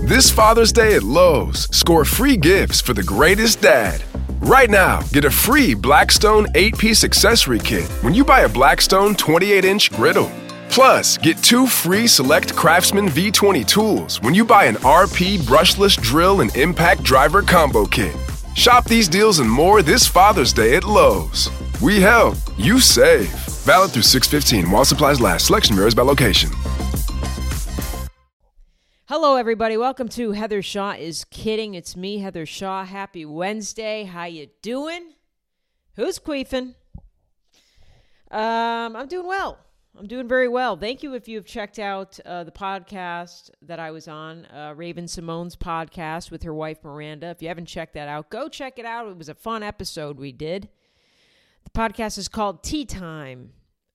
This Father's Day at Lowe's, score free gifts for the greatest dad. Right now, get a free Blackstone 8-piece accessory kit when you buy a Blackstone 28-inch griddle. Plus, get 2 free select Craftsman V20 tools when you buy an RP brushless drill and impact driver combo kit. Shop these deals and more this Father's Day at Lowe's. We help, you save. Valid through 6/15 while supplies last. Selection varies by location. Hello, everybody. Welcome to Heather Shaw is Kidding. It's me, Heather Shaw. Happy Wednesday. How you doing? Who's queefing? I'm doing well. I'm doing very well. Thank you if you've checked out the podcast that I was on, Raven-Symoné's podcast with her wife, Miranda. If you haven't checked that out, go check it out. It was a fun episode we did. The podcast is called Tea Time.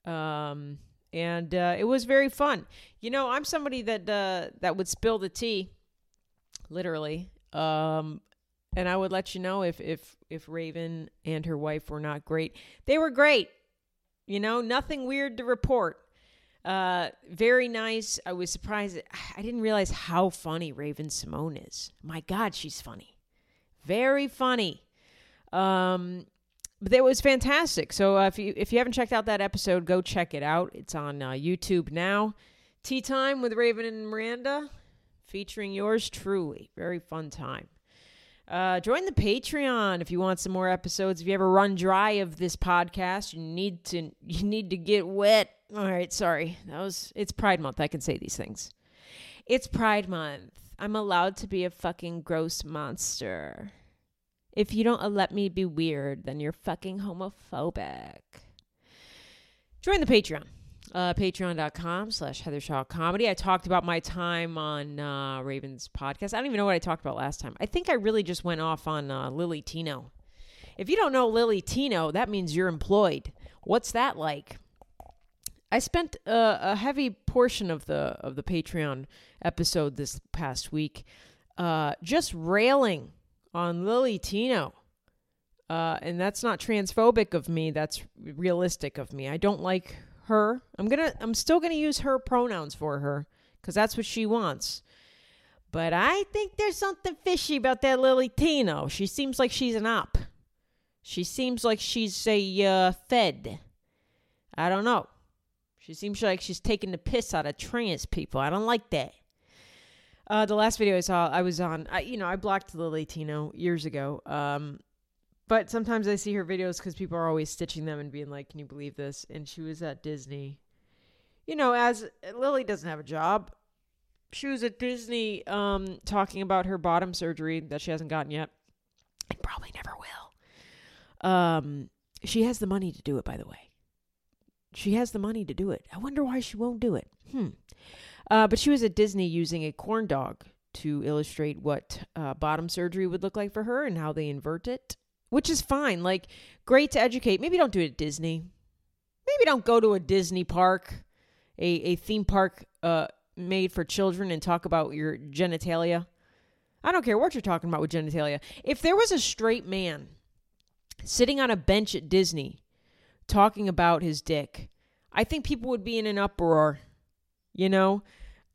And it was very fun. You know, I'm somebody that would spill the tea, literally. And I would let you know if Raven and her wife were not great. They were great. You know, nothing weird to report. Very nice. I was surprised. I didn't realize how funny Raven-Symoné is. My God, she's funny. Very funny. But it was fantastic. So if you haven't checked out that episode, go check it out. It's on YouTube now. Tea Time with Raven and Miranda, featuring yours truly. Very fun time. Join the Patreon if you want some more episodes. If you ever run dry of this podcast, you need to get wet. All right, sorry. It's Pride Month. I can say these things. It's Pride Month. I'm allowed to be a fucking gross monster. If you don't let me be weird, then you're fucking homophobic. Join the Patreon. Patreon.com/Heather Shaw Comedy. I talked about my time on Raven's podcast. I don't even know what I talked about last time. I think I really just went off on Lily Tino. If you don't know Lily Tino, that means you're employed. What's that like? I spent a heavy portion of the Patreon episode this past week just railing on Lily Tino. And that's not transphobic of me. That's realistic of me. I don't like her. I'm still gonna use her pronouns for her because that's what she wants. But I think there's something fishy about that Lily Tino. She seems like she's an op. She seems like she's a fed. I don't know. She seems like she's taking the piss out of trans people. I don't like that. The last video I saw, I was on, I blocked Lily Tino years ago. But sometimes I see her videos because people are always stitching them and being like, can you believe this? And she was at Disney. You know, as Lily doesn't have a job. She was at Disney talking about her bottom surgery that she hasn't gotten yet. And probably never will. She has the money to do it, by the way. She has the money to do it. I wonder why she won't do it. But she was at Disney using a corn dog to illustrate what bottom surgery would look like for her and how they invert it, which is fine. Like, great to educate. Maybe don't do it at Disney. Maybe don't go to a Disney park, a theme park made for children, and talk about your genitalia. I don't care what you're talking about with genitalia. If there was a straight man sitting on a bench at Disney talking about his dick, I think people would be in an uproar. You know,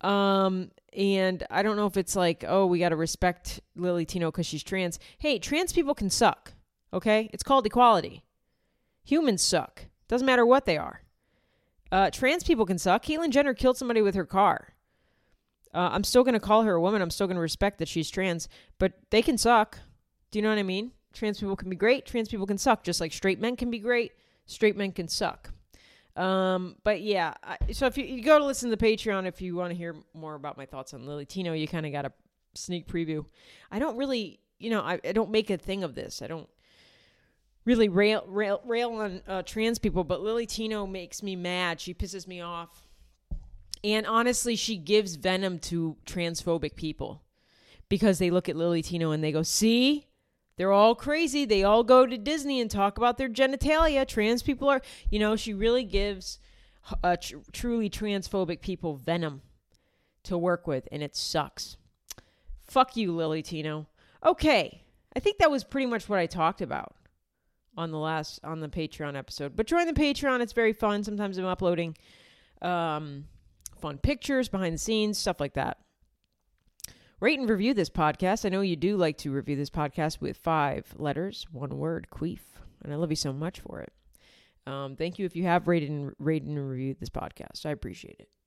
and I don't know if it's like, oh, we got to respect Lily Tino because she's trans. Hey, trans people can suck. Okay. It's called equality. Humans suck. Doesn't matter what they are. Trans people can suck. Caitlyn Jenner killed somebody with her car. I'm still going to call her a woman. I'm still going to respect that she's trans, but they can suck. Do you know what I mean? Trans people can be great. Trans people can suck. Just like straight men can be great. Straight men can suck. But yeah, so if you go to listen to the Patreon, if you want to hear more about my thoughts on Lily Tino, you kind of got a sneak preview. I don't really, I don't make a thing of this. I don't really rail on trans people, but Lily Tino makes me mad. She pisses me off. And honestly, she gives venom to transphobic people because they look at Lily Tino and they go, see? They're all crazy. They all go to Disney and talk about their genitalia. Trans people are, she really gives truly transphobic people venom to work with, and it sucks. Fuck you, Lily Tino. Okay, I think that was pretty much what I talked about on the Patreon episode. But join the Patreon. It's very fun. Sometimes I'm uploading fun pictures, behind the scenes, stuff like that. Rate and review this podcast. I know you do like to review this podcast with 5 letters, 1 word, queef. And I love you so much for it. Thank you if you have rated and reviewed this podcast. I appreciate it.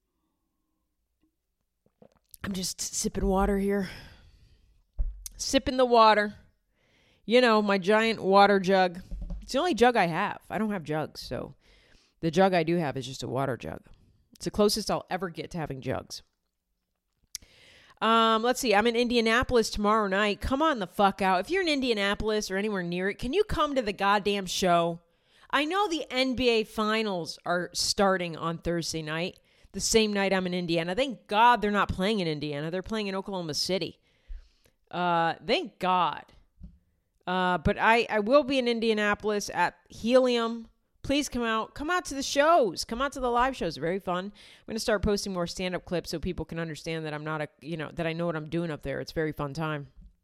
I'm just sipping water here. Sipping the water. You know, my giant water jug. It's the only jug I have. I don't have jugs, so the jug I do have is just a water jug. It's the closest I'll ever get to having jugs. Let's see. I'm in Indianapolis tomorrow night. Come on the fuck out. If you're in Indianapolis or anywhere near it, can you come to the goddamn show? I know the NBA Finals are starting on Thursday night, the same night I'm in Indiana. Thank God they're not playing in Indiana. They're playing in Oklahoma City. Thank God. But I will be in Indianapolis at Helium. Please come out to the shows, come out to the live shows. They're very fun. I'm going to start posting more stand-up clips so people can understand that I'm not that I know what I'm doing up there. It's a very fun time.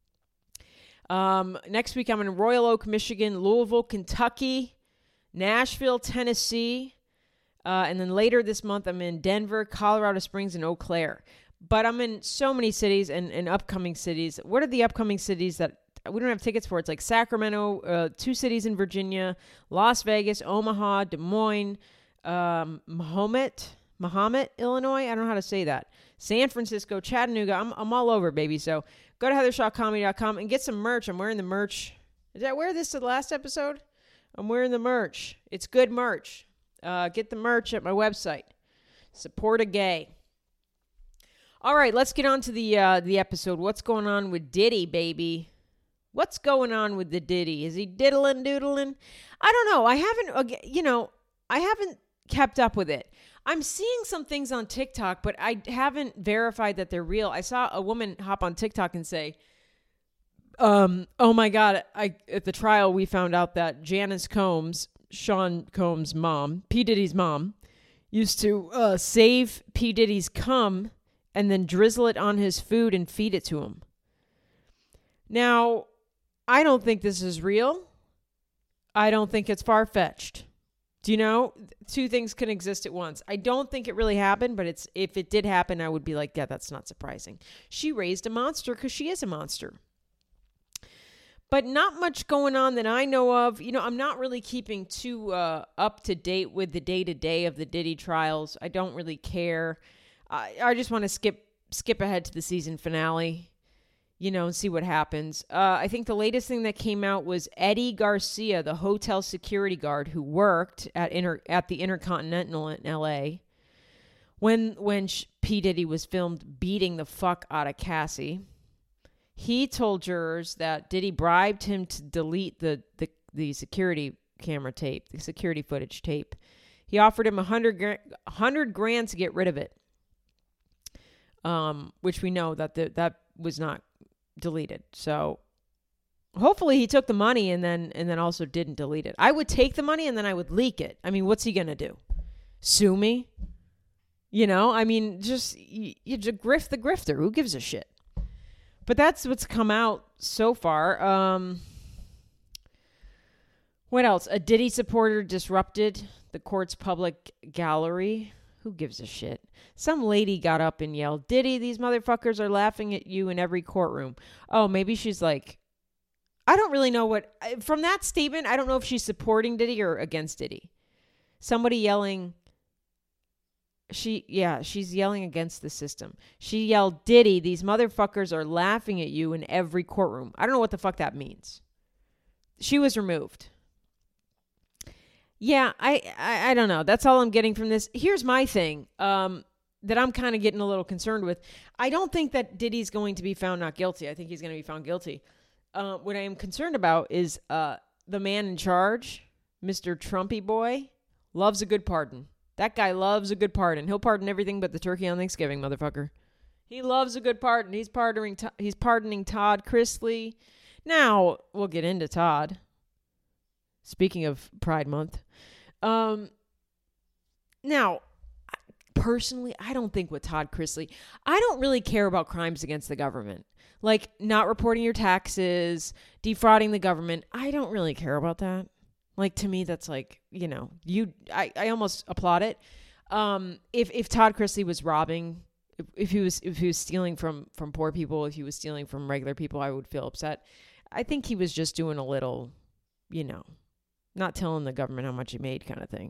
Next week I'm in Royal Oak, Michigan, Louisville, Kentucky, Nashville, Tennessee. And then later this month I'm in Denver, Colorado Springs, and Eau Claire. But I'm in so many cities and upcoming cities. What are the upcoming cities that we don't have tickets for? It's like Sacramento, 2 cities in Virginia, Las Vegas, Omaha, Des Moines, Mahomet, Illinois. I don't know how to say that. San Francisco, Chattanooga. I'm all over, baby. So go to heathershawcomedy.com and get some merch. I'm wearing the merch. Did I wear this to the last episode? I'm wearing the merch. It's good merch. Get the merch at my website. Support a gay. All right, let's get on to the episode. What's going on with Diddy, baby? What's going on with the Diddy? Is he diddling, doodling? I don't know. I haven't kept up with it. I'm seeing some things on TikTok, but I haven't verified that they're real. I saw a woman hop on TikTok and say, oh my God, at the trial, we found out that Janice Combs, Sean Combs' mom, P. Diddy's mom, used to save P. Diddy's cum and then drizzle it on his food and feed it to him. Now, I don't think this is real. I don't think it's far-fetched. Do you know? 2 things can exist at once. I don't think it really happened, but if it did happen, I would be like, yeah, that's not surprising. She raised a monster because she is a monster. But not much going on that I know of. You know, I'm not really keeping too up to date with the day-to-day of the Diddy trials. I don't really care. I just want to skip ahead to the season finale, and see what happens. I think the latest thing that came out was Eddie Garcia, the hotel security guard who worked at the Intercontinental in L.A. when P. Diddy was filmed beating the fuck out of Cassie. He told jurors that Diddy bribed him to delete the security camera tape, the security footage tape. He offered him $100,000 to get rid of it, which we know that was not deleted. So hopefully he took the money and then also didn't delete it. I would take the money and then I would leak it. I mean, what's he gonna do? Sue me? I mean, just you grift the grifter. Who gives a shit? But that's what's come out so far. What else? A Diddy supporter disrupted the court's public gallery. Who gives a shit? Some lady got up and yelled, "Diddy, these motherfuckers are laughing at you in every courtroom." Oh, maybe she's like, I don't really know from that statement, I don't know if she's supporting Diddy or against Diddy. Somebody yelling, she's yelling against the system. She yelled, "Diddy, these motherfuckers are laughing at you in every courtroom." I don't know what the fuck that means. She was removed. Yeah, I don't know. That's all I'm getting from this. Here's my thing that I'm kind of getting a little concerned with. I don't think that Diddy's going to be found not guilty. I think he's going to be found guilty. What I am concerned about is the man in charge, Mr. Trumpy boy, loves a good pardon. That guy loves a good pardon. He'll pardon everything but the turkey on Thanksgiving, motherfucker. He loves a good pardon. He's pardoning Todd Chrisley. Now, we'll get into Todd. Speaking of Pride Month. Now, personally, I don't think with Todd Chrisley, I don't really care about crimes against the government. Like not reporting your taxes, defrauding the government. I don't really care about that. Like, to me, that's like, I almost applaud it. If Todd Chrisley was robbing if he was stealing from poor people, if he was stealing from regular people, I would feel upset. I think he was just doing a little, not telling the government how much he made kind of thing.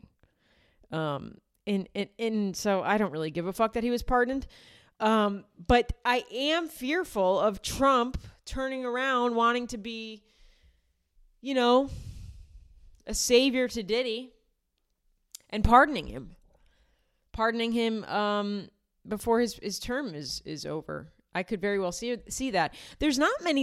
And so I don't really give a fuck that he was pardoned. But I am fearful of Trump turning around wanting to be, a savior to Diddy and pardoning him before his term is over. I could very well see that. There's not many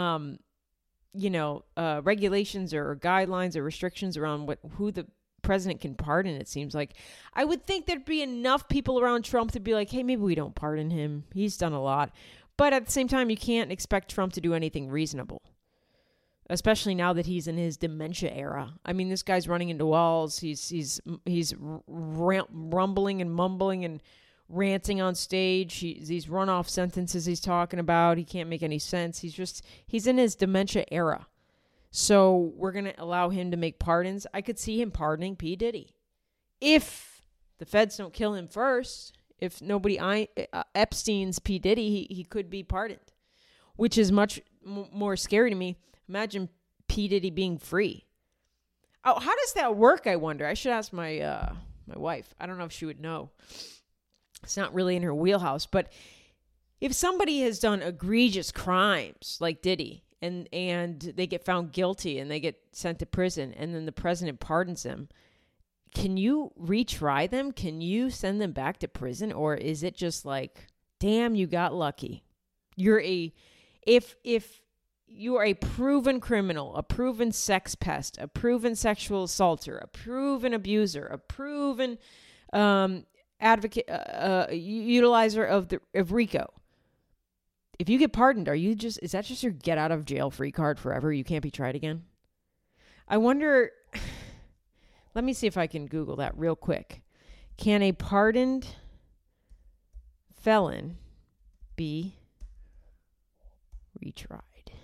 regulations or guidelines or restrictions around who the president can pardon. It seems like I would think there'd be enough people around Trump to be like, hey, maybe we don't pardon him. He's done a lot. But at the same time, you can't expect Trump to do anything reasonable, especially now that he's in his dementia era. I mean, this guy's running into walls. He's rumbling and mumbling and ranting on stage. These runoff sentences he's talking about, he can't make any sense. He's in his dementia era. So we're going to allow him to make pardons. I could see him pardoning P. Diddy. If the feds don't kill him first, if nobody Epstein's P. Diddy, he could be pardoned, which is much more scary to me. Imagine P. Diddy being free. Oh, how does that work, I wonder? I should ask my wife. I don't know if she would know. It's not really in her wheelhouse. But if somebody has done egregious crimes like Diddy and they get found guilty and they get sent to prison and then the president pardons them, can you retry them? Can you send them back to prison? Or is it just like, damn, you got lucky? If you are a proven criminal, a proven sex pest, a proven sexual assaulter, a proven abuser, a proven advocate, utilizer of RICO. If you get pardoned, is that just your get out of jail free card forever? You can't be tried again? I wonder, let me see if I can Google that real quick. Can a pardoned felon be retried?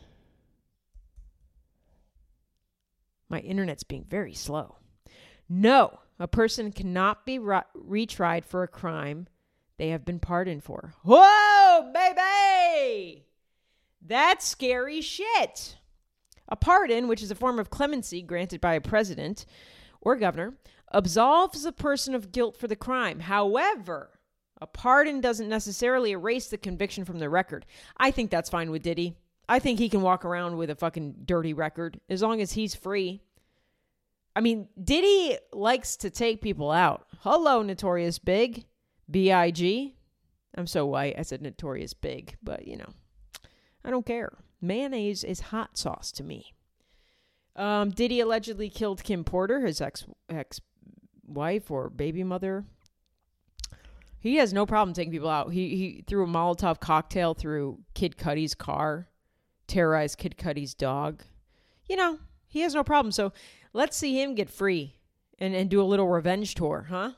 My internet's being very slow. No, a person cannot be retried for a crime they have been pardoned for. Whoa, baby! That's scary shit. A pardon, which is a form of clemency granted by a president or governor, absolves a person of guilt for the crime. However, a pardon doesn't necessarily erase the conviction from the record. I think that's fine with Diddy. I think he can walk around with a fucking dirty record as long as he's free. I mean, Diddy likes to take people out. Hello, Notorious Big. B.I.G. I'm so white. I said Notorious Big, but I don't care. Mayonnaise is hot sauce to me. Diddy allegedly killed Kim Porter, his ex-wife or baby mother. He has no problem taking people out. He threw a Molotov cocktail through Kid Cudi's car, terrorized Kid Cudi's dog. He has no problem. So let's see him get free and do a little revenge tour, huh?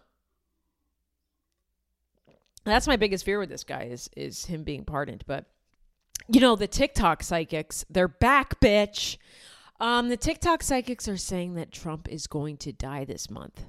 That's my biggest fear with this guy is him being pardoned. But, the TikTok psychics, they're back, bitch. The TikTok psychics are saying that Trump is going to die this month.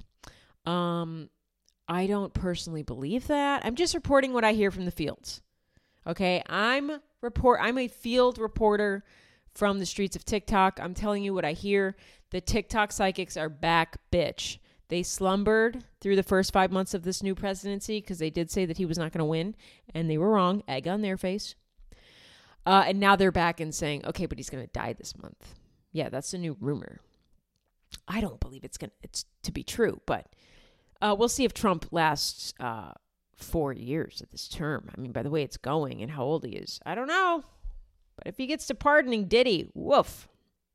I don't personally believe that. I'm just reporting what I hear from the fields. Okay, I'm a field reporter from the streets of TikTok. I'm telling you what I hear. The TikTok psychics are back, bitch. They slumbered through the first 5 months of this new presidency because they did say that he was not going to win, and they were wrong. Egg on their face. And now they're back and saying, okay, but he's going to die this month. Yeah, that's a new rumor. I don't believe it's to be true, but we'll see if Trump lasts 4 years of this term. I mean, by the way it's going and how old he is, I don't know. But if he gets to pardoning Diddy, woof.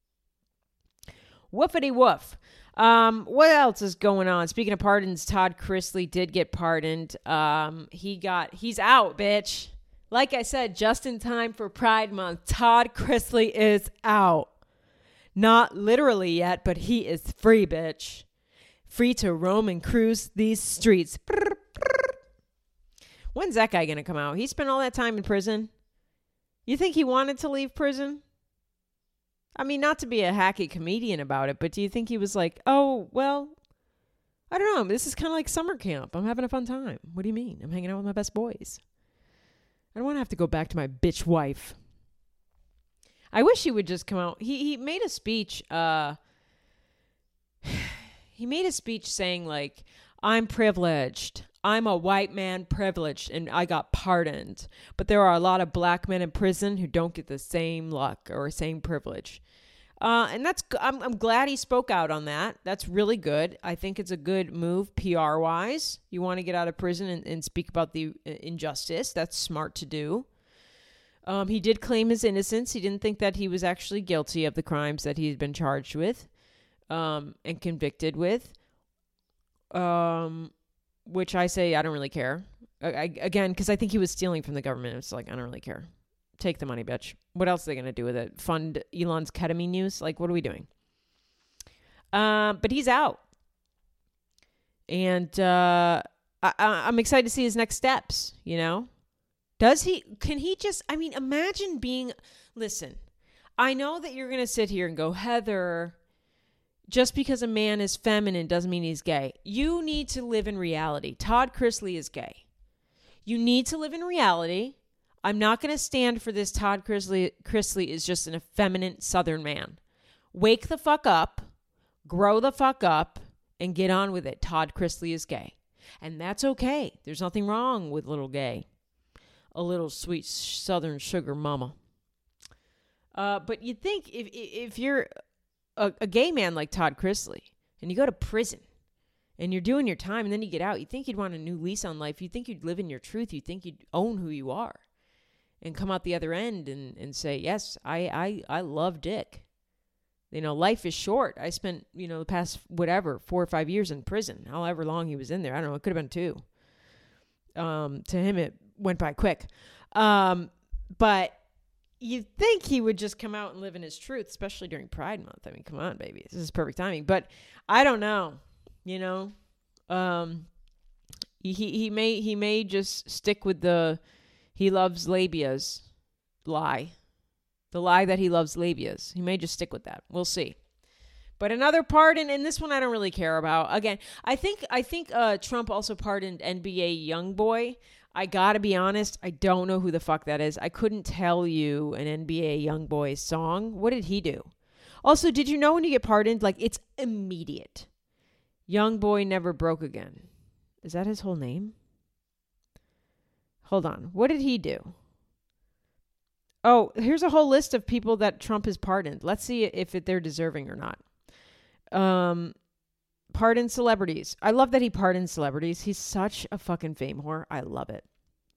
Woofity woof. What else is going on? Speaking of pardons, Todd Chrisley did get pardoned. He's out, bitch. Like I said, just in time for Pride Month, Todd Chrisley is out. Not literally yet, but he is free, bitch. Free to roam and cruise these streets. When's that guy going to come out? He spent all that time in prison. You think he wanted to leave prison? I mean, not to be a hacky comedian about it, but do you think he was like, oh, well, I don't know. This is kind of like summer camp. I'm having a fun time. What do you mean? I'm hanging out with my best boys. I don't want to have to go back to my bitch wife. I wish he would just come out. He made a speech. He made a speech saying, like, I'm privileged. I'm a white man privileged, and I got pardoned. But there are a lot of black men in prison who don't get the same luck or same privilege. And that's, I'm glad he spoke out on that. That's really good. I think it's a good move PR-wise. You want to get out of prison and speak about the injustice. That's smart to do. He did claim his innocence. He didn't think that he was actually guilty of the crimes that he had been charged with and convicted with, which I say I don't really care. Again, because I think he was stealing from the government. It's like, I don't really care. Take the money, bitch. What else are they going to do with it? Fund Elon's ketamine use? Like, what are we doing? But he's out. And I'm excited to see his next steps, you know? Can he just, I mean, imagine listen, I know that you're going to sit here and go, Heather, just because a man is feminine doesn't mean he's gay. You need to live in reality. Todd Chrisley is gay. You need to live in reality. I'm not going to stand for this. Todd Chrisley is just an effeminate Southern man. Wake the fuck up, grow the fuck up, and get on with it. Todd Chrisley is gay. And that's okay. There's nothing wrong with little gay. A little sweet Southern sugar mama. But you'd think if you're a gay man like Todd Chrisley and you go to prison and you're doing your time and then you get out, you'd think you'd want a new lease on life. You'd think you'd live in your truth. You'd think you'd own who you are and come out the other end and say, yes, I love dick. You know, life is short. I spent, the past 4 or 5 years in prison, however long he was in there. I don't know. It could have been 2. To him, it went by quick. But you'd think he would just come out and live in his truth, especially during Pride Month. I mean, come on, baby. This is perfect timing. But I don't know, he may just stick with the he loves labias lie. The lie that he loves labias. He may just stick with that. We'll see. But another pardon, and this one I don't really care about. Again, I think Trump also pardoned NBA YoungBoy. I gotta be honest, I don't know who the fuck that is. I couldn't tell you an NBA YoungBoy song. What did he do? Also, did you know when you get pardoned, like, it's immediate? YoungBoy Never Broke Again. Is that his whole name? Hold on. What did he do? Oh, here's a whole list of people that Trump has pardoned. Let's see if they're deserving or not. Pardon celebrities. I love that he pardons celebrities. He's such a fucking fame whore. I love it.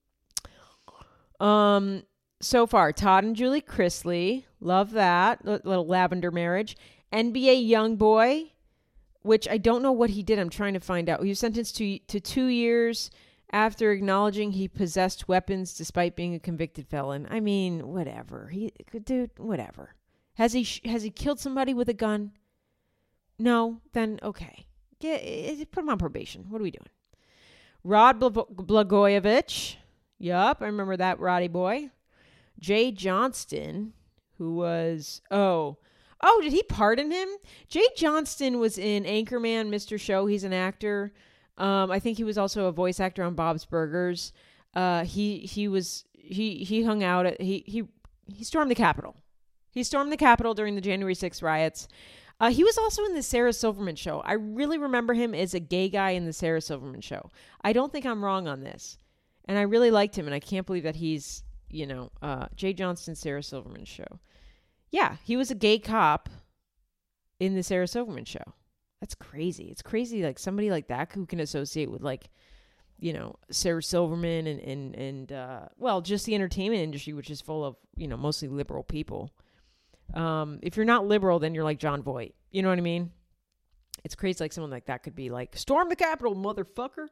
So far, Todd and Julie Chrisley. Love that. Little lavender marriage. NBA YoungBoy, which I don't know what he did. I'm trying to find out. He was sentenced to 2 years after acknowledging he possessed weapons despite being a convicted felon. I mean, whatever. Dude, whatever. Has he killed somebody with a gun? No, then okay. Put him on probation. What are we doing? Rod Blagojevich. Yup, I remember that Roddy boy. Jay Johnston, who was... Oh, did he pardon him? Jay Johnston was in Anchorman, Mr. Show. He's an actor. I think he was also a voice actor on Bob's Burgers. He hung out at... He stormed the Capitol. He stormed the Capitol during the January 6th riots. He was also in the Sarah Silverman Show. I really remember him as a gay guy in the Sarah Silverman Show. I don't think I'm wrong on this. And I really liked him, and I can't believe that he's, Jay Johnston, Sarah Silverman Show. Yeah, he was a gay cop in the Sarah Silverman Show. That's crazy. It's crazy, like, somebody like that who can associate with, like, Sarah Silverman and just the entertainment industry, which is full of, mostly liberal people. If you're not liberal, then you're like John Voight. You know what I mean? It's crazy. Like someone like that could be like, storm the Capitol, motherfucker.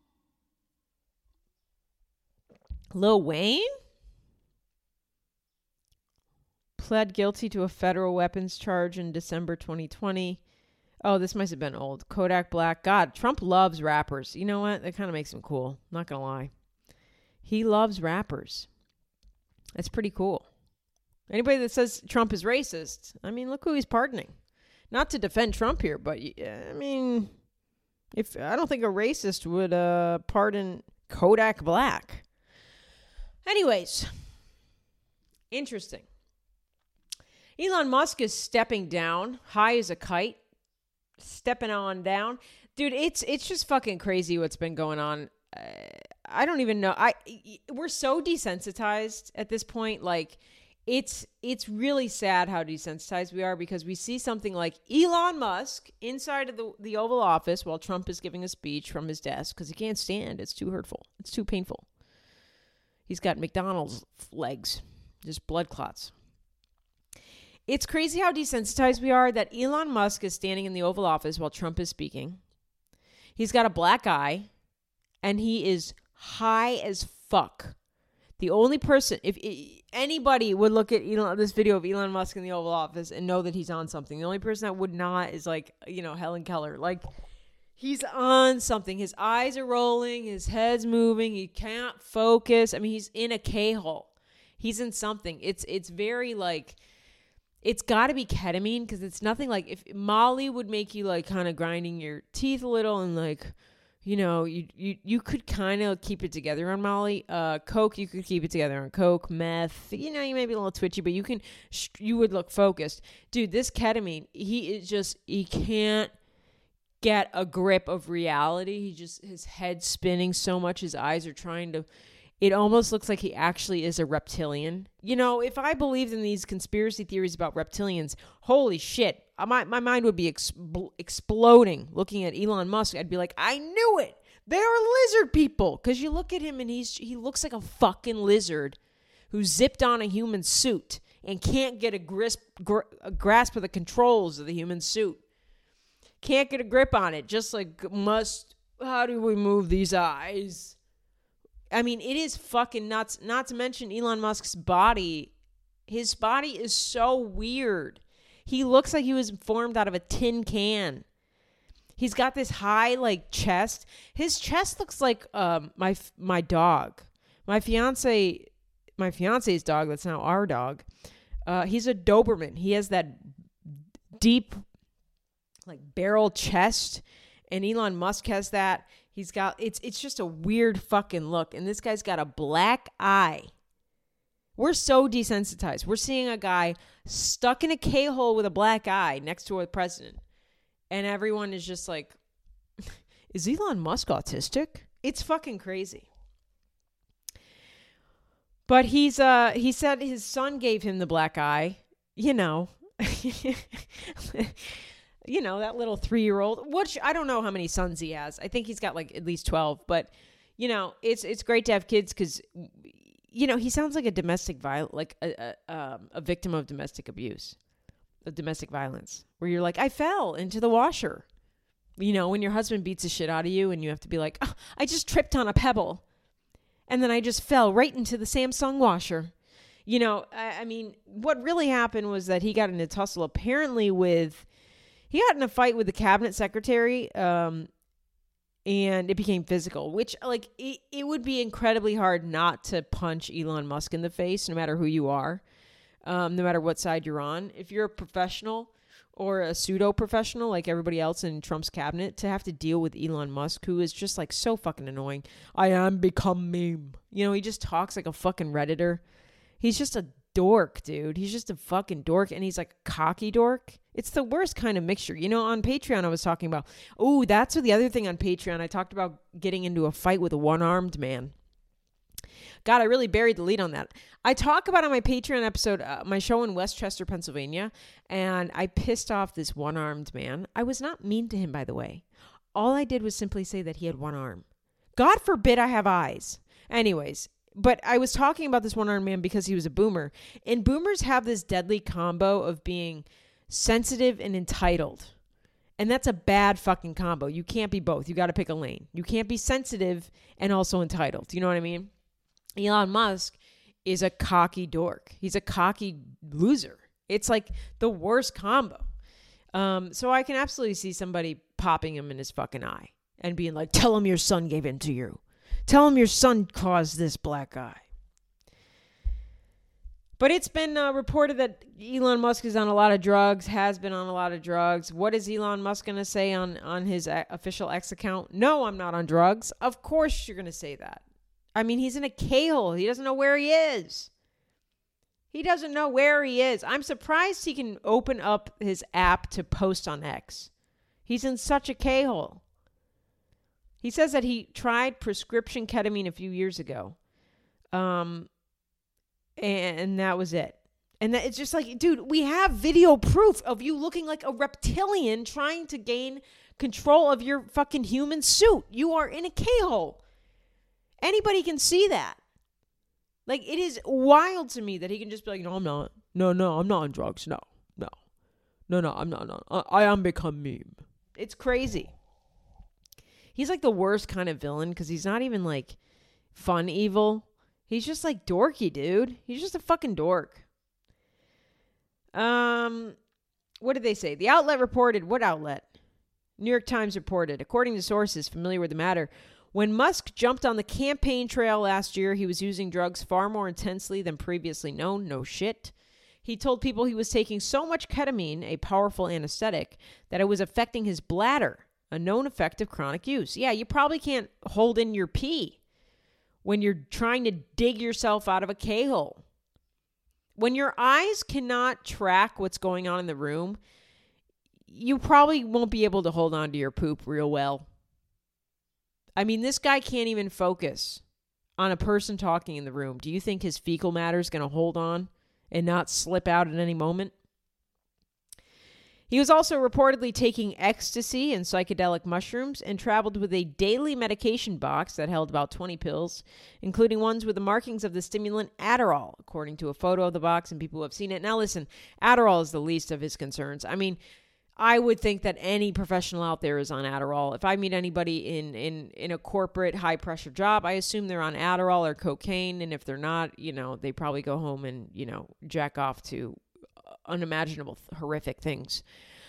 Lil Wayne pled guilty to a federal weapons charge in December 2020. Oh, this must have been old. Kodak Black. God, Trump loves rappers. You know what? That kind of makes him cool. Not gonna lie. He loves rappers. That's pretty cool. Anybody that says Trump is racist, I mean, look who he's pardoning. Not to defend Trump here, but I mean, I don't think a racist would pardon Kodak Black. Anyways, interesting. Elon Musk is stepping down, high as a kite, stepping on down. Dude, it's just fucking crazy what's been going on. I don't even know. We're so desensitized at this point. Like, it's really sad how desensitized we are, because we see something like Elon Musk inside of the Oval Office while Trump is giving a speech from his desk because he can't stand. It's too hurtful. It's too painful. He's got McDonald's legs, just blood clots. It's crazy how desensitized we are that Elon Musk is standing in the Oval Office while Trump is speaking. He's got a black eye, and he is high as fuck. The only person, if anybody would look at this video of Elon Musk in the Oval Office and know that he's on something, the only person that would not is like, Helen Keller. Like, he's on something. His eyes are rolling. His head's moving. He can't focus. I mean, he's in a K-hole. He's in something. It's very like, it's got to be ketamine, because it's nothing like, if Molly would make you like kind of grinding your teeth a little and like, you could kind of keep it together on Molly. Coke, you could keep it together on Coke. Meth, you may be a little twitchy, but you would look focused. Dude, this ketamine, he can't get a grip of reality. His head's spinning so much. His eyes are it almost looks like he actually is a reptilian. If I believed in these conspiracy theories about reptilians, holy shit, my mind would be exploding looking at Elon Musk. I'd be like, I knew it. They're lizard people. Because you look at him and he looks like a fucking lizard who zipped on a human suit and can't get a grasp of the controls of the human suit. Can't get a grip on it. Just like, how do we move these eyes? I mean, it is fucking nuts. Not to mention Elon Musk's body. His body is so weird. He looks like he was formed out of a tin can. He's got this high, like, chest. His chest looks like my dog. My fiance's dog, that's now our dog. He's a Doberman. He has that deep, like, barrel chest. And Elon Musk has that. He's got, it's just a weird fucking look. And this guy's got a black eye. We're so desensitized. We're seeing a guy stuck in a K-hole with a black eye next to a president. And everyone is just like, is Elon Musk autistic? It's fucking crazy. But he said his son gave him the black eye. That little 3-year-old, which I don't know how many sons he has. I think he's got like at least 12, but it's great to have kids, because he sounds like a domestic a victim of domestic abuse, of domestic violence, where you're like, I fell into the washer. When your husband beats the shit out of you and you have to be like, oh, I just tripped on a pebble and then I just fell right into the Samsung washer. I mean, what really happened was that he got in a tussle apparently he got in a fight with the cabinet secretary, and it became physical, which, like, it would be incredibly hard not to punch Elon Musk in the face, no matter who you are, no matter what side you're on. If you're a professional or a pseudo-professional like everybody else in Trump's cabinet, to have to deal with Elon Musk, who is just, like, so fucking annoying. I am become meme. He just talks like a fucking Redditor. He's just a dork, dude. He's just a fucking dork, and he's like a cocky dork. It's the worst kind of mixture. On Patreon I was talking about, that's the other thing on Patreon. I talked about getting into a fight with a one-armed man. God, I really buried the lead on that. I talk about on my Patreon episode, my show in Westchester, Pennsylvania, and I pissed off this one-armed man. I was not mean to him, by the way. All I did was simply say that he had one arm. God forbid I have eyes. Anyways, but I was talking about this one-armed man because he was a boomer. And boomers have this deadly combo of being sensitive and entitled. And that's a bad fucking combo. You can't be both. You got to pick a lane. You can't be sensitive and also entitled. You know what I mean? Elon Musk is a cocky dork. He's a cocky loser. It's like the worst combo. So I can absolutely see somebody popping him in his fucking eye and being like, tell him your son gave in to you. Tell him your son caused this black eye. But it's been reported that Elon Musk is on a lot of drugs, has been on a lot of drugs. What is Elon Musk going to say on his official X account? No, I'm not on drugs. Of course you're going to say that. I mean, he's in a K-hole. He doesn't know where he is. He doesn't know where he is. I'm surprised he can open up his app to post on X. He's in such a K-hole. He says that he tried prescription ketamine a few years ago. And that was it. And that, it's just like, dude, we have video proof of you looking like a reptilian trying to gain control of your fucking human suit. You are in a K-hole. Anybody can see that. Like, it is wild to me that he can just be like, no, I'm not. No, I'm not on drugs. No, I'm not. No. I am become meme. It's crazy. He's like the worst kind of villain because he's not even like fun evil. He's just like dorky, dude. He's just a fucking dork. What did they say? The outlet reported, what outlet? New York Times reported, according to sources familiar with the matter, when Musk jumped on the campaign trail last year, he was using drugs far more intensely than previously known. No shit. He told people he was taking so much ketamine, a powerful anesthetic, that it was affecting his bladder, a known effect of chronic use. Yeah, you probably can't hold in your pee when you're trying to dig yourself out of a K-hole. When your eyes cannot track what's going on in the room, you probably won't be able to hold on to your poop real well. I mean, this guy can't even focus on a person talking in the room. Do you think his fecal matter is going to hold on and not slip out at any moment? He was also reportedly taking ecstasy and psychedelic mushrooms and traveled with a daily medication box that held about 20 pills, including ones with the markings of the stimulant Adderall, according to a photo of the box and people who have seen it. Now listen, Adderall is the least of his concerns. I mean, I would think that any professional out there is on Adderall. If I meet anybody in a corporate high-pressure job, I assume they're on Adderall or cocaine, and if they're not, they probably go home and, jack off to unimaginable, horrific things.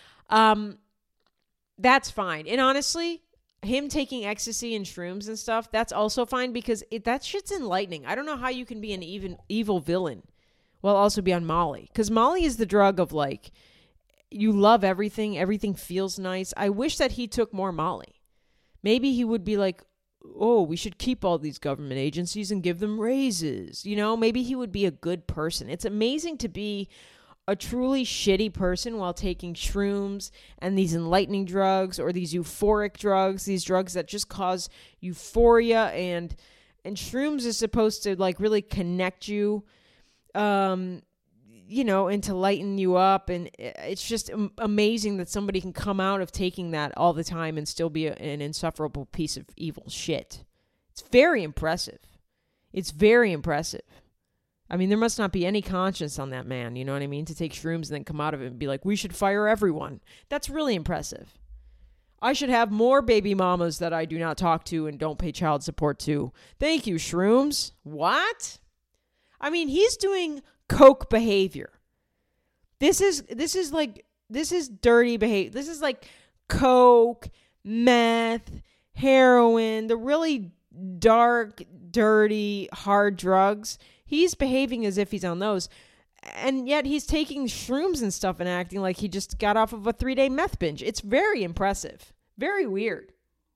That's fine. And honestly, him taking ecstasy and shrooms and stuff, that's also fine because that shit's enlightening. I don't know how you can be an evil villain while also be on Molly. Because Molly is the drug of like, you love everything. Everything feels nice. I wish that he took more Molly. Maybe he would be like, oh, we should keep all these government agencies and give them raises. Maybe he would be a good person. It's amazing to be a truly shitty person while taking shrooms and these enlightening drugs or these euphoric drugs, these drugs that just cause euphoria, and shrooms is supposed to like really connect you, and to lighten you up. And it's just amazing that somebody can come out of taking that all the time and still be an insufferable piece of evil shit. It's very impressive. It's very impressive. I mean, there must not be any conscience on that man, you know what I mean? To take shrooms and then come out of it and be like, we should fire everyone. That's really impressive. I should have more baby mamas that I do not talk to and don't pay child support to. Thank you, shrooms. What? I mean, he's doing coke behavior. This is dirty behavior. This is like coke, meth, heroin, the really dark, dirty, hard drugs. He's behaving as if he's on those. And yet he's taking shrooms and stuff and acting like he just got off of a 3-day meth binge. It's very impressive. Very weird.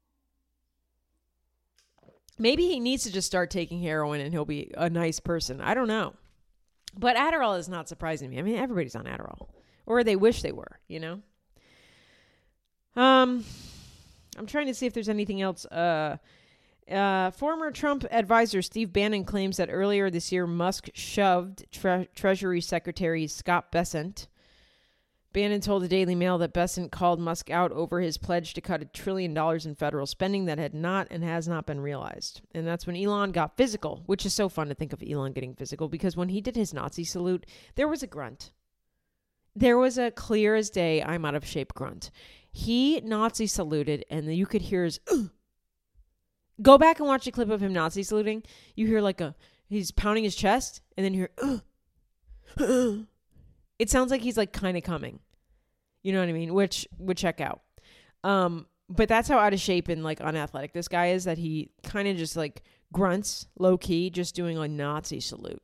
Maybe he needs to just start taking heroin and he'll be a nice person. I don't know. But Adderall is not surprising me. I mean, everybody's on Adderall. Or they wish they were, I'm trying to see if there's anything else. Former Trump advisor Steve Bannon claims that earlier this year, Musk shoved Treasury Secretary Scott Bessent. Bannon told the Daily Mail that Bessent called Musk out over his pledge to cut $1 trillion in federal spending that had not and has not been realized. And that's when Elon got physical, which is so fun to think of Elon getting physical, because when he did his Nazi salute, there was a grunt. There was a clear as day, I'm out of shape grunt. He Nazi saluted, and you could hear his... Go back and watch a clip of him Nazi saluting. You hear he's pounding his chest, and then you hear, It sounds like he's like kind of coming. You know what I mean? Which would check out. But that's how out of shape and like unathletic this guy is, that he kind of just like grunts low key, just doing a Nazi salute.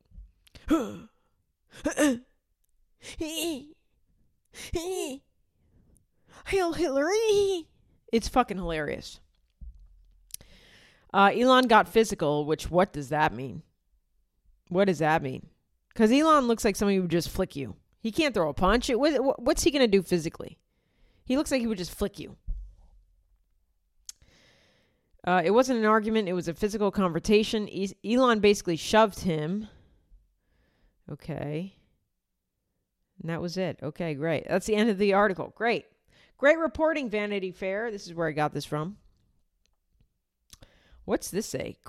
Hail Hillary. It's fucking hilarious. Elon got physical, which what does that mean? What does that mean? Because Elon looks like somebody who would just flick you. He can't throw a punch. What's he going to do physically? He looks like he would just flick you. It wasn't an argument. It was a physical confrontation. Elon basically shoved him. Okay. And that was it. Okay, great. That's the end of the article. Great. Great reporting, Vanity Fair. This is where I got this from. What's this say?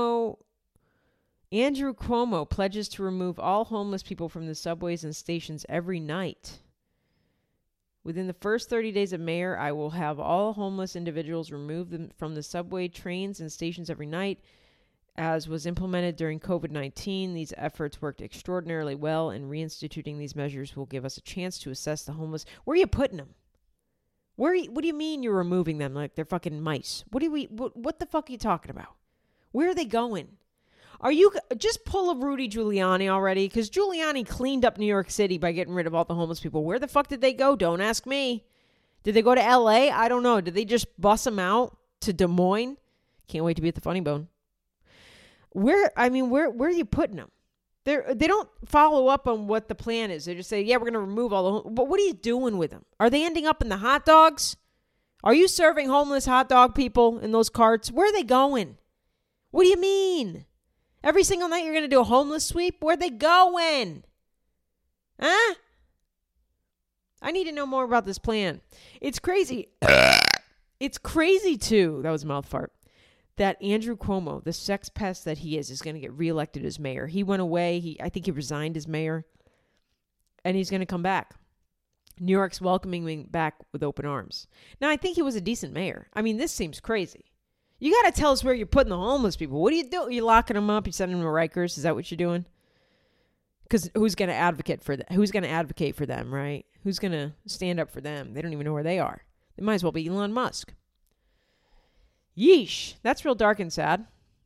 Andrew Cuomo pledges to remove all homeless people from the subways and stations every night. Within the first 30 days of mayor, I will have all homeless individuals remove them from the subway, trains, and stations every night. As was implemented during COVID-19, these efforts worked extraordinarily well, and reinstituting these measures will give us a chance to assess the homeless. Where are you putting them? What do you mean you're removing them like they're fucking mice? What the fuck are you talking about? Where are they going? Are you just pull a Rudy Giuliani already? Because Giuliani cleaned up New York City by getting rid of all the homeless people. Where the fuck did they go? Don't ask me. Did they go to LA? I don't know. Did they just bus them out to Des Moines? Can't wait to be at the Funny Bone. Where are you putting them? They don't follow up on what the plan is. They just say, yeah, we're going to remove all the... But what are you doing with them? Are they ending up in the hot dogs? Are you serving homeless hot dog people in those carts? Where are they going? What do you mean? Every single night you're going to do a homeless sweep? Where are they going? Huh? I need to know more about this plan. It's crazy. It's crazy, too. That was a mouth fart. That Andrew Cuomo, the sex pest that he is going to get reelected as mayor. He went away. I think he resigned as mayor. And he's going to come back. New York's welcoming him back with open arms. Now, I think he was a decent mayor. I mean, this seems crazy. You got to tell us where you're putting the homeless people. What do you do? Are you locking them up? You sending them to Rikers? Is that what you're doing? Because who's going to advocate for that? Who's going to advocate for them, right? Who's going to stand up for them? They don't even know where they are. They might as well be Elon Musk. Yeesh. That's real dark and sad.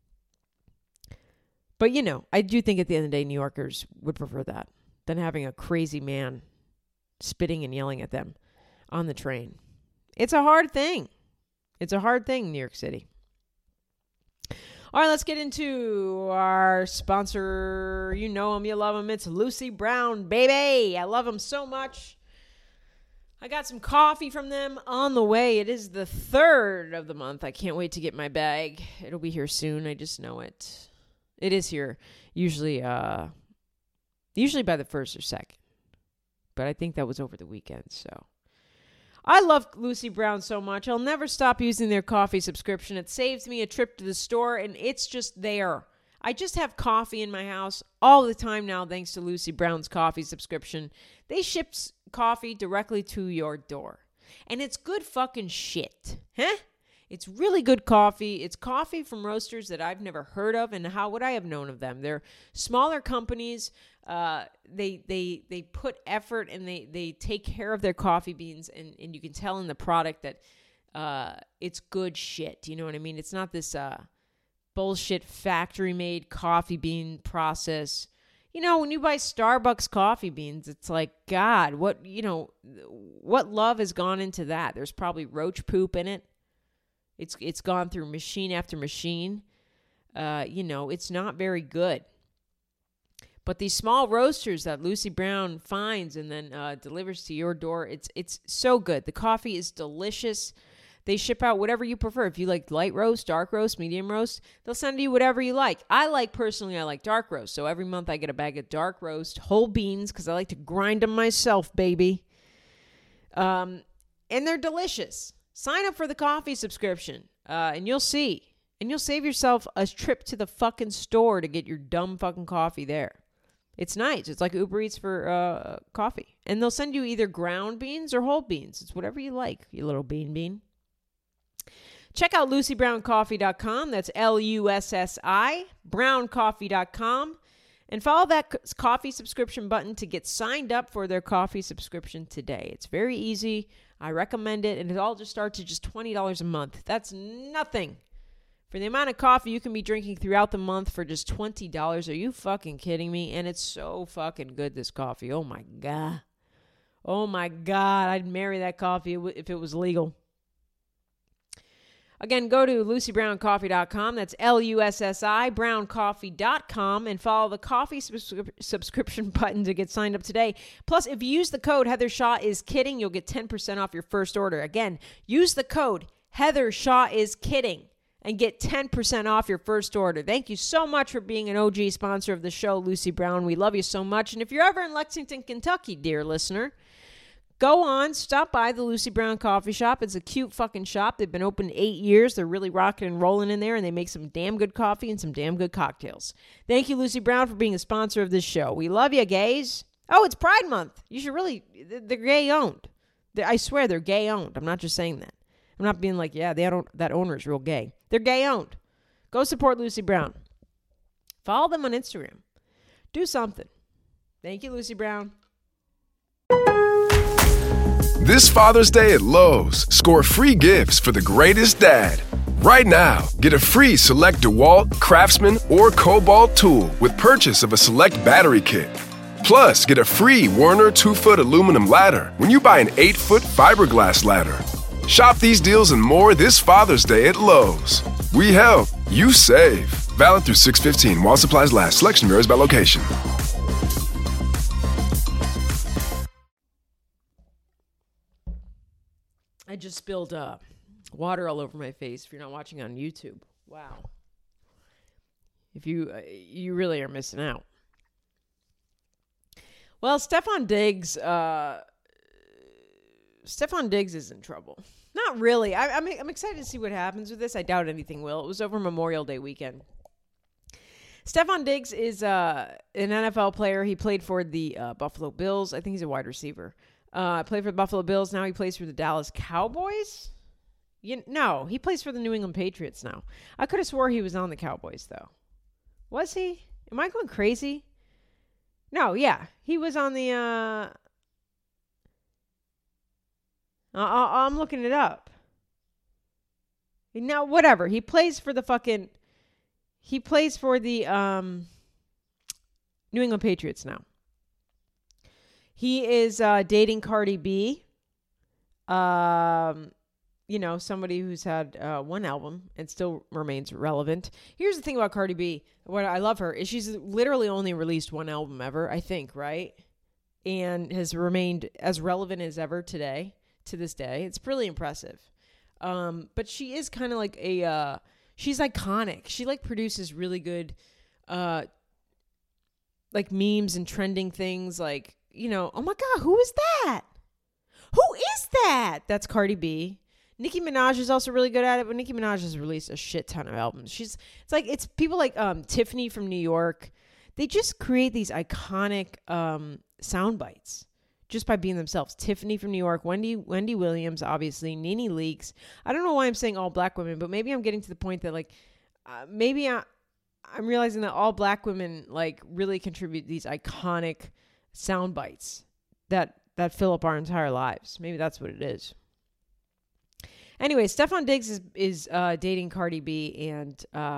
But, I do think at the end of the day, New Yorkers would prefer that than having a crazy man spitting and yelling at them on the train. It's a hard thing. It's a hard thing, New York City. All right, let's get into our sponsor. You know him, you love him. It's Lucy Brown, baby. I love him so much. I got some coffee from them on the way. It is the 3rd of the month. I can't wait to get my bag. It'll be here soon. I just know it. It is here usually by the 1st or 2nd. But I think that was over the weekend, so. I love Lucy Brown so much. I'll never stop using their coffee subscription. It saves me a trip to the store, and it's just there. I just have coffee in my house all the time now thanks to Lucy Brown's coffee subscription. They ship coffee directly to your door. And it's good fucking shit. Huh? It's really good coffee. It's coffee from roasters that I've never heard of, and how would I have known of them? They're smaller companies. They put effort, and they take care of their coffee beans, and you can tell in the product that it's good shit. You know what I mean? It's not this bullshit factory-made coffee bean process. When you buy Starbucks coffee beans, it's like, God, what love has gone into that? There's probably roach poop in it. It's gone through machine after machine. It's not very good. But these small roasters that Lucy Brown finds and then delivers to your door, it's so good. The coffee is delicious. They ship out whatever you prefer. If you like light roast, dark roast, medium roast, they'll send you whatever you like. I like dark roast. So every month I get a bag of dark roast, whole beans, because I like to grind them myself, baby. And they're delicious. Sign up for the coffee subscription, and you'll see. And you'll save yourself a trip to the fucking store to get your dumb fucking coffee there. It's nice. It's like Uber Eats for coffee. And they'll send you either ground beans or whole beans. It's whatever you like, you little bean. Check out LucyBrownCoffee.com. That's LUSSI, browncoffee.com. And follow that coffee subscription button to get signed up for their coffee subscription today. It's very easy. I recommend it. And it all just starts at just $20 a month. That's nothing. For the amount of coffee you can be drinking throughout the month for just $20. Are you fucking kidding me? And it's so fucking good, this coffee. Oh, my God. Oh, my God. I'd marry that coffee if it was legal. Again, go to LucyBrownCoffee.com. That's LUSSI, browncoffee.com, and follow the coffee subscription button to get signed up today. Plus, if you use the code Heather Shaw is kidding, you'll get 10% off your first order. Again, use the code Heather Shaw is kidding and get 10% off your first order. Thank you so much for being an OG sponsor of the show, Lucy Brown. We love you so much. And if you're ever in Lexington, Kentucky, dear listener, go on, stop by the Lucy Brown Coffee Shop. It's a cute fucking shop. They've been open 8 years. They're really rocking and rolling in there, and they make some damn good coffee and some damn good cocktails. Thank you, Lucy Brown, for being a sponsor of this show. We love you, gays. Oh, it's Pride Month. You should really, they're gay-owned. I swear they're gay-owned. I'm not just saying that. I'm not being like, yeah, that owner's real gay. They're gay-owned. Go support Lucy Brown. Follow them on Instagram. Do something. Thank you, Lucy Brown. This Father's Day at Lowe's, score free gifts for the greatest dad. Right now, get a free select DeWalt, Craftsman, or Cobalt tool with purchase of a select battery kit. Plus, get a free Werner 2-foot aluminum ladder when you buy an 8-foot fiberglass ladder. Shop these deals and more this Father's Day at Lowe's. We help, you save. Valid through 6/15 while supplies last. Selection varies by location. I just spilled water all over my face if you're not watching on YouTube. Wow. If you really are missing out. Well, Stefon Diggs is in trouble. Not really. I'm excited to see what happens with this. I doubt anything will. It was over Memorial Day weekend. Stefon Diggs is an NFL player. He played for the Buffalo Bills. I think he's a wide receiver. Played for the Buffalo Bills. Now he plays for the Dallas Cowboys. No, he plays for the New England Patriots now. I could have swore he was on the Cowboys, though. Was he? Am I going crazy? No, yeah. He was on the... I'm looking it up. Now, whatever. He plays for the New England Patriots now. He is dating Cardi B. Somebody who's had one album and still remains relevant. Here's the thing about Cardi B. What I love her is she's literally only released one album ever, I think, right? And has remained as relevant as ever today. To this day. It's pretty impressive. But she is kind of like she's iconic. She produces really good like memes and trending things like, oh my God, who is that? Who is that? That's Cardi B. Nicki Minaj is also really good at it, but Nicki Minaj has released a shit ton of albums. It's people like Tiffany from New York. They just create these iconic sound bites. Just by being themselves. Tiffany from New York, Wendy Williams, obviously, Nene Leakes. I don't know why I'm saying all black women, but maybe I'm getting to the point that maybe I'm realizing that all black women really contribute these iconic sound bites that fill up our entire lives. Maybe that's what it is. Anyway, Stefon Diggs is dating Cardi B, and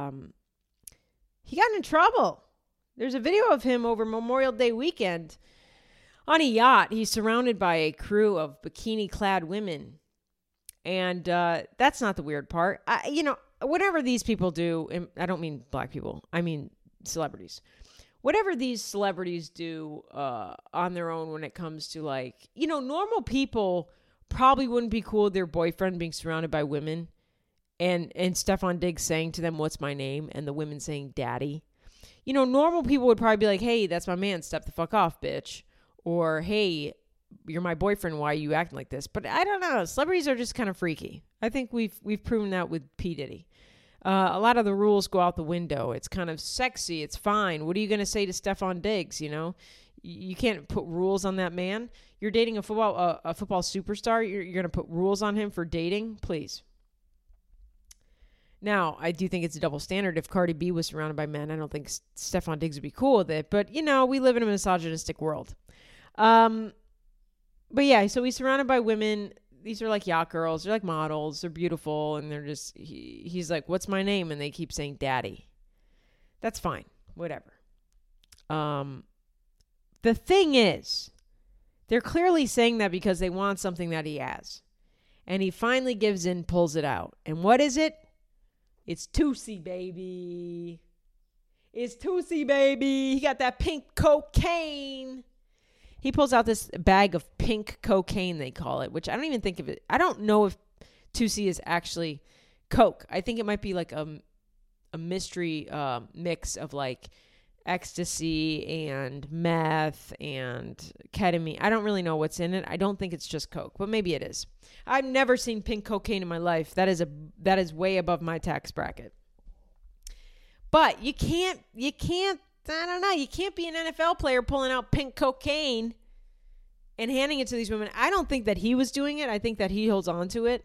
he got in trouble. There's a video of him over Memorial Day weekend. On a yacht, he's surrounded by a crew of bikini-clad women. And that's not the weird part. Whatever these people do, and I don't mean black people, I mean celebrities. Whatever these celebrities do on their own when it comes to normal people probably wouldn't be cool with their boyfriend being surrounded by women and Stefon Diggs saying to them, "What's my name?" and the women saying, "Daddy." Normal people would probably be like, "Hey, that's my man. Step the fuck off, bitch." Or, "Hey, you're my boyfriend. Why are you acting like this?" But I don't know. Celebrities are just kind of freaky. I think we've proven that with P. Diddy. A lot of the rules go out the window. It's kind of sexy. It's fine. What are you going to say to Stefon Diggs? You can't put rules on that man. You're dating a football superstar. You're going to put rules on him for dating? Please. Now, I do think it's a double standard. If Cardi B was surrounded by men, I don't think Stefon Diggs would be cool with it. But, we live in a misogynistic world. But yeah, so he's surrounded by women. These are like yacht girls. They're like models. They're beautiful. And they're just, he's like, "What's my name?" And they keep saying "Daddy." That's fine. Whatever. The thing is, they're clearly saying that because they want something that he has. And he finally gives in, pulls it out. And what is it? It's Toosie, baby. It's Toosie, baby. He got that pink cocaine. He pulls out this bag of pink cocaine, they call it, which I don't even think of it. I don't know if Toosie is actually coke. I think it might be like a mystery mix of like ecstasy and meth and ketamine. I don't really know what's in it. I don't think it's just coke, but maybe it is. I've never seen pink cocaine in my life. That is way above my tax bracket. But you can't, I don't know, you can't be an NFL player pulling out pink cocaine and handing it to these women. I don't think that he was doing it. I think that he holds on to it,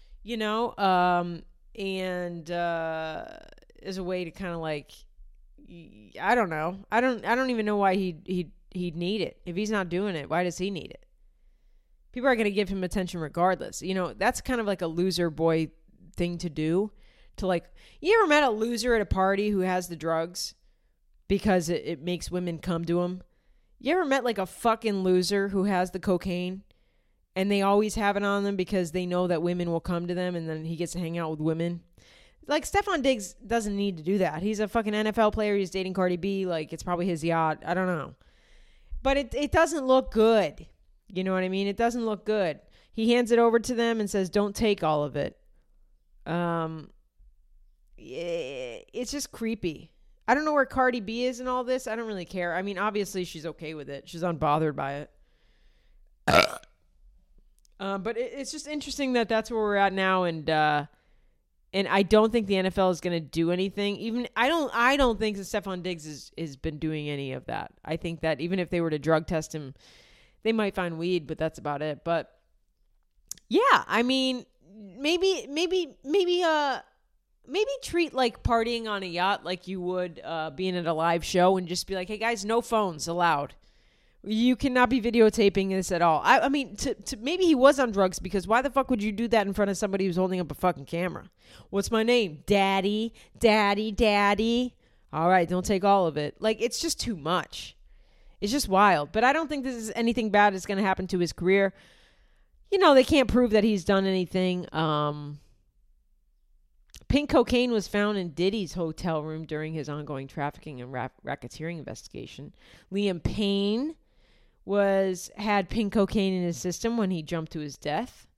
and as a way to kind of like, I don't know. I don't even know why he'd need it. If he's not doing it, why does he need it? People are going to give him attention regardless. That's kind of like a loser boy thing to do. To like, you ever met a loser at a party who has the drugs because it makes women come to him? You ever met like a fucking loser who has the cocaine and they always have it on them because they know that women will come to them, and then he gets to hang out with women? Like, Stefon Diggs doesn't need to do that. He's a fucking NFL player. He's dating Cardi B. Like, it's probably his yacht. I don't know. But it doesn't look good. You know what I mean? It doesn't look good. He hands it over to them and says, don't take all of it. It's just creepy. I don't know where Cardi B is in all this. I don't really care. I mean, obviously she's okay with it. She's unbothered by it. But it's just interesting that that's where we're at now, and I don't think the NFL is going to do anything. Even I don't think that Stefon Diggs has been doing any of that. I think that even if they were to drug test him, they might find weed, but that's about it. But yeah, I mean, maybe treat like partying on a yacht like you would being at a live show, and just be like, hey guys, no phones allowed. You cannot be videotaping this at all. I mean, maybe he was on drugs, because why the fuck would you do that in front of somebody who's holding up a fucking camera? What's my name? Daddy, daddy, daddy. All right, don't take all of it. Like, it's just too much. It's just wild. But I don't think this is anything bad that's going to happen to his career. They can't prove that he's done anything. Pink cocaine was found in Diddy's hotel room during his ongoing trafficking and racketeering investigation. Liam Payne had pink cocaine in his system when he jumped to his death.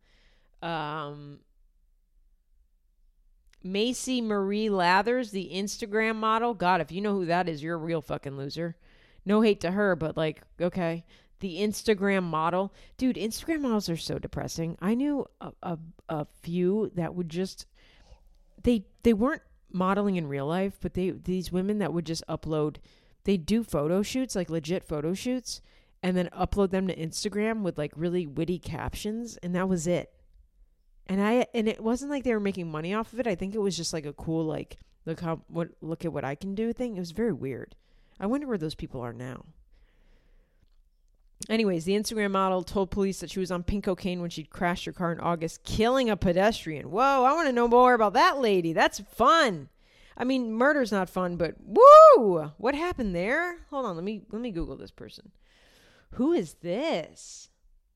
Macy Marie Lathers, the Instagram model. God, if you know who that is, you're a real fucking loser. No hate to her, but like, okay. The Instagram model. Dude, Instagram models are so depressing. I knew a few that would just... They weren't modeling in real life, but these women that would just upload... They do photo shoots, like legit photo shoots, and then upload them to Instagram with like really witty captions, and that was it. And it wasn't like they were making money off of it. I think it was just like a cool, like, look at what I can do thing. It was very weird. I wonder where those people are now. Anyways, the Instagram model told police that she was on pink cocaine when she crashed her car in August, killing a pedestrian. Whoa, I want to know more about that lady. That's fun. I mean, murder's not fun, but woo! What happened there? Hold on, let me Google this person. Who is this?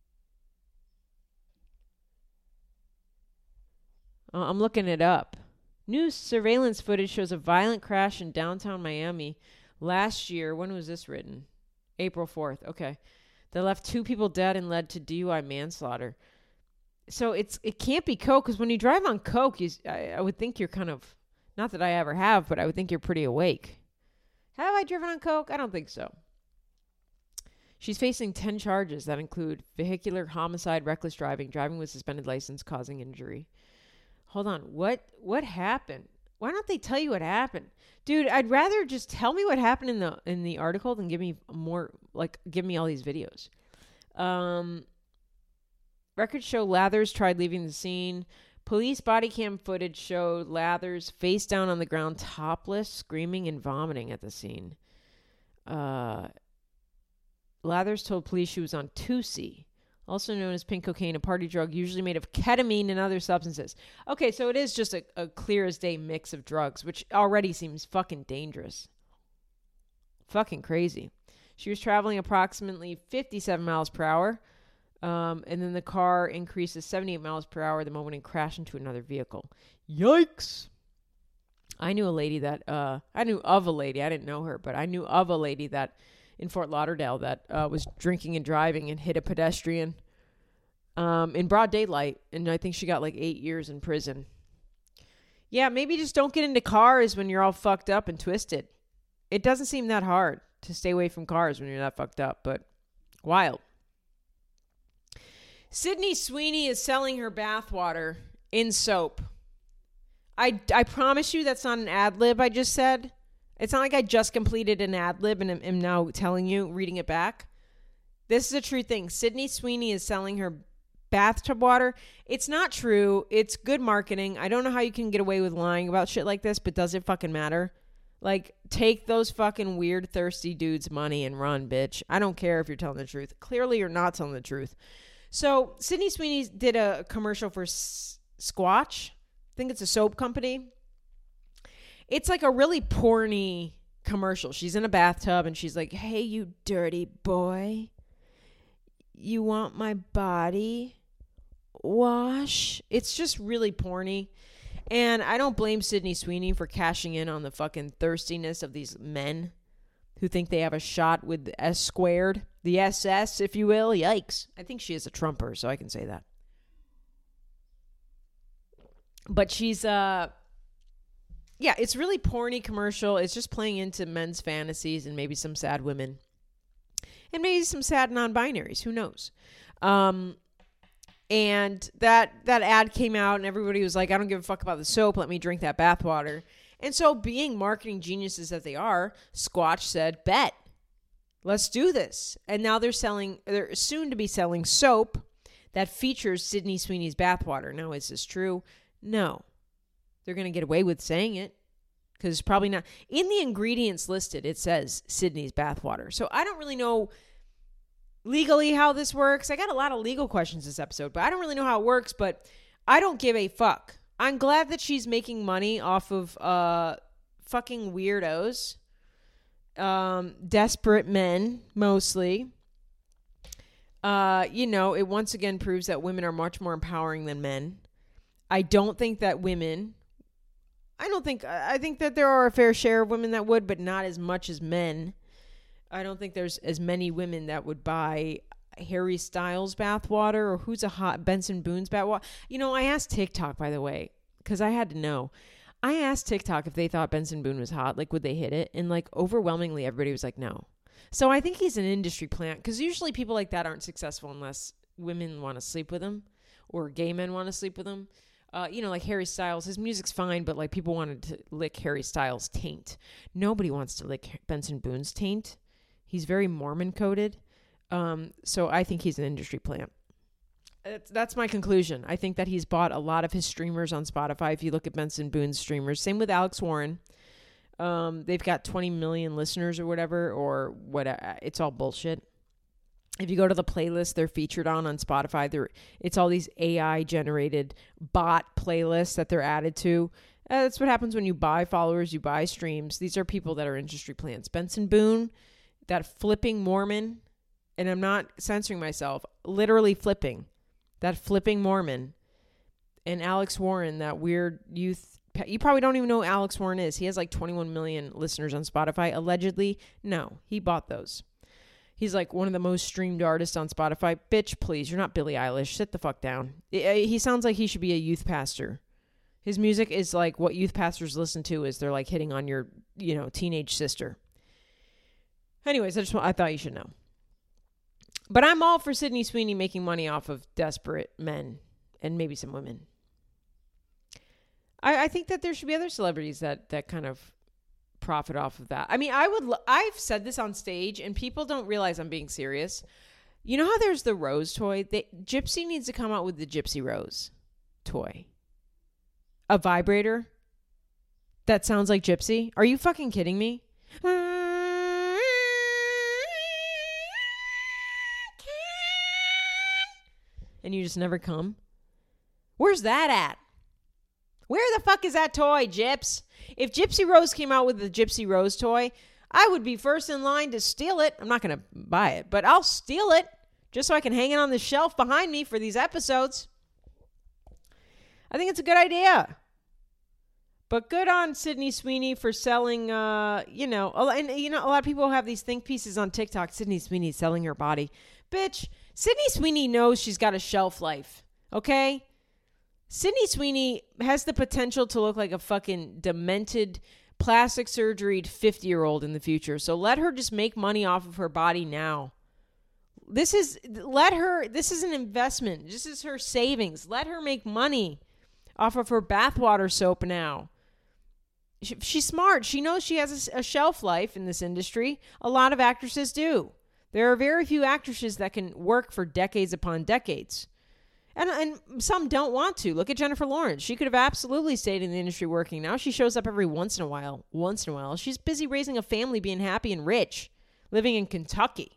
I'm looking it up. New surveillance footage shows a violent crash in downtown Miami last year. When was this written? April 4th. Okay. That left 2 people dead and led to DUI manslaughter. So it can't be coke, because when you drive on coke, I would think you're kind of, not that I ever have, but I would think you're pretty awake. Have I driven on coke? I don't think so. She's facing 10 charges that include vehicular homicide, reckless driving, driving with suspended license, causing injury. Hold on. What happened? Why don't they tell you what happened? Dude, I'd rather just tell me what happened in the article than give me all these videos. Records show Lathers tried leaving the scene. Police body cam footage showed Lathers face down on the ground, topless, screaming and vomiting at the scene. Lathers told police she was on Toosie, also known as pink cocaine, a party drug usually made of ketamine and other substances. Okay, so it is just a clear as day mix of drugs, which already seems fucking dangerous. Fucking crazy. She was traveling approximately 57 miles per hour And then the car increases 78 miles per hour the moment it crashed into another vehicle. Yikes. I knew of a lady, I didn't know her, but I knew of a lady that in Fort Lauderdale that was drinking and driving and hit a pedestrian in broad daylight. And I think she got like 8 years in prison. Yeah, maybe just don't get into cars when you're all fucked up and twisted. It doesn't seem that hard to stay away from cars when you're that fucked up, but wild. Sydney Sweeney is selling her bathwater in soap. I promise you that's not an ad lib I just said. It's not like I just completed an ad lib and am now telling you, reading it back. This is a true thing. Sydney Sweeney is selling her bathtub water. It's not true. It's good marketing. I don't know how you can get away with lying about shit like this, but does it fucking matter? Like, take those fucking weird, thirsty dudes' money and run, bitch. I don't care if you're telling the truth. Clearly, you're not telling the truth. So, Sydney Sweeney did a commercial for Squatch. I think it's a soap company. It's like a really porny commercial. She's in a bathtub and she's like, "Hey, you dirty boy. You want my body wash?" It's just really porny. And I don't blame Sydney Sweeney for cashing in on the fucking thirstiness of these men who think they have a shot with the S squared, the SS, if you will. Yikes. I think she is a Trumper, so I can say that. But she's, yeah, it's really porny commercial. It's just playing into men's fantasies and maybe some sad women. And maybe some sad non-binaries. Who knows? And that ad came out and everybody was like, "I don't give a fuck about the soap. Let me drink that bathwater." And so, being marketing geniuses that they are, Squatch said, "Bet. Let's do this." And now they're soon to be selling soap that features Sydney Sweeney's bathwater. Now, is this true? No. They're going to get away with saying it because it's probably not. In the ingredients listed, it says Sydney's bathwater. So I don't really know legally how this works. I got a lot of legal questions this episode, but I don't really know how it works, but I don't give a fuck. I'm glad that she's making money off of fucking weirdos. Desperate men, mostly. It once again proves that women are much more empowering than men. I think that there are a fair share of women that would, but not as much as men. I don't think there's as many women that would buy Harry Styles bathwater or who's a hot Benson Boone's bathwater. I asked TikTok, by the way, because I had to know. I asked TikTok if they thought Benson Boone was hot, like would they hit it? And like overwhelmingly everybody was like, no. So I think he's an industry plant because usually people like that aren't successful unless women want to sleep with him or gay men want to sleep with him. Like Harry Styles, his music's fine, but like people wanted to lick Harry Styles' taint. Nobody wants to lick Benson Boone's taint. He's very Mormon coded. So I think he's an industry plant. That's my conclusion. I think that he's bought a lot of his streamers on Spotify. If you look at Benson Boone's streamers, same with Alex Warren. They've got 20 million listeners or whatever, or what. It's all bullshit. If you go to the playlist they're featured on Spotify, it's all these AI-generated bot playlists that they're added to. That's what happens when you buy followers, you buy streams. These are people that are industry plants. Benson Boone, that flipping Mormon, and I'm not censoring myself, literally flipping. That flipping Mormon. And Alex Warren, that weird youth. You probably don't even know who Alex Warren is. He has like 21 million listeners on Spotify. Allegedly, no, he bought those. He's like one of the most streamed artists on Spotify. Bitch, please. You're not Billie Eilish. Sit the fuck down. He sounds like he should be a youth pastor. His music is like what youth pastors listen to is they're like hitting on your, teenage sister. Anyways, I thought you should know. But I'm all for Sydney Sweeney making money off of desperate men and maybe some women. I think that there should be other celebrities that kind of profit off of that. I mean, I've said this on stage and people don't realize I'm being serious. You know how there's the Rose toy? Gypsy needs to come out with the Gypsy Rose toy. A vibrator that sounds like Gypsy. Are you fucking kidding me? And you just never come? Where's that at? Where the fuck is that toy, Gyps? If Gypsy Rose came out with the Gypsy Rose toy, I would be first in line to steal it. I'm not going to buy it, but I'll steal it. just so I can hang it on the shelf behind me for these episodes. I think it's a good idea. But good on Sydney Sweeney for selling, a lot of people have these think pieces on TikTok. Sydney Sweeney selling her body. Bitch, Sydney Sweeney knows she's got a shelf life, okay? Sydney Sweeney has the potential to look like a fucking demented, plastic surgeryed 50-year-old in the future. So let her just make money off of her body now. This is an investment. This is her savings. Let her make money off of her bathwater soap now. She's smart. She knows she has a shelf life in this industry. A lot of actresses do. There are very few actresses that can work for decades upon decades. And some don't want to. Look at Jennifer Lawrence. She could have absolutely stayed in the industry working. Now she shows up every once in a while. She's busy raising a family, being happy and rich, living in Kentucky.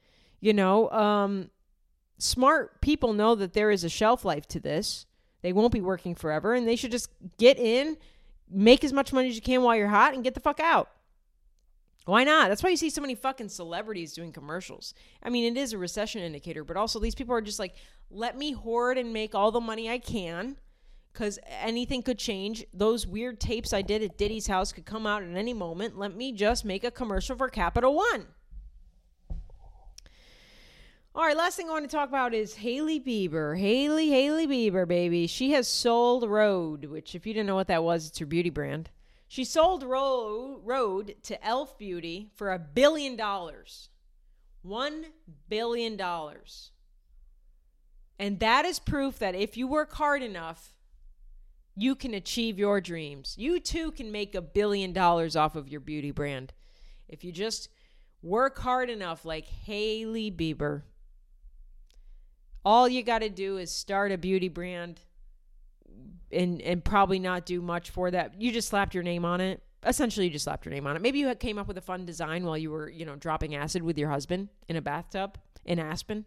Smart people know that there is a shelf life to this. They won't be working forever, and they should just get in, make as much money as you can while you're hot, and get the fuck out. Why not? That's why you see so many fucking celebrities doing commercials. I mean, it is a recession indicator, but also these people are just like, let me hoard and make all the money I can because anything could change. Those weird tapes I did at Diddy's house could come out at any moment. Let me just make a commercial for Capital One. All right, last thing I want to talk about is Hailey Bieber. Hailey Bieber, baby. She has sold Rhode, which if you didn't know what that was, it's her beauty brand. She sold Rhode to Elf Beauty for $1 billion. $1 billion. And that is proof that if you work hard enough, you can achieve your dreams. You too can make $1 billion off of your beauty brand. If you just work hard enough like Hailey Bieber. All you got to do is start a beauty brand and probably not do much for that. You just slapped your name on it. Essentially, you just slapped your name on it. Maybe you came up with a fun design while you were, dropping acid with your husband in a bathtub in Aspen.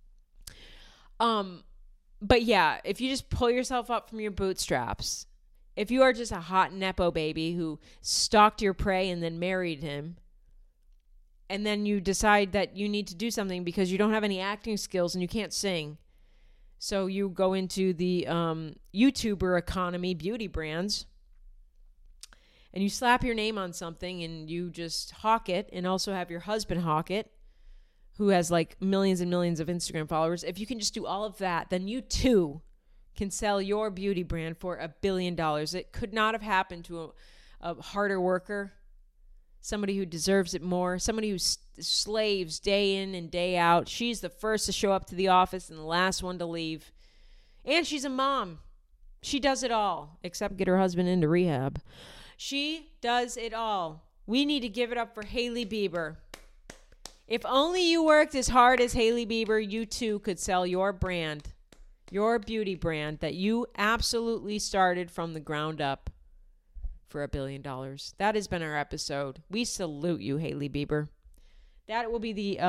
But yeah, if you just pull yourself up from your bootstraps, if you are just a hot Nepo baby who stalked your prey and then married him, and then you decide that you need to do something because you don't have any acting skills and you can't sing. So you go into the YouTuber economy, beauty brands, and you slap your name on something and you just hawk it and also have your husband hawk it, who has like millions and millions of Instagram followers. If you can just do all of that, then you too can sell your beauty brand for $1 billion. It could not have happened to a harder worker, somebody who deserves it more, somebody who slaves day in and day out. She's the first to show up to the office and the last one to leave. And she's a mom. She does it all, except get her husband into rehab. She does it all. We need to give it up for Hailey Bieber. If only you worked as hard as Hailey Bieber, you too could sell your brand, your beauty brand that you absolutely started from the ground up for $1 billion. That has been our episode. We salute you, Hailey Bieber. That will be the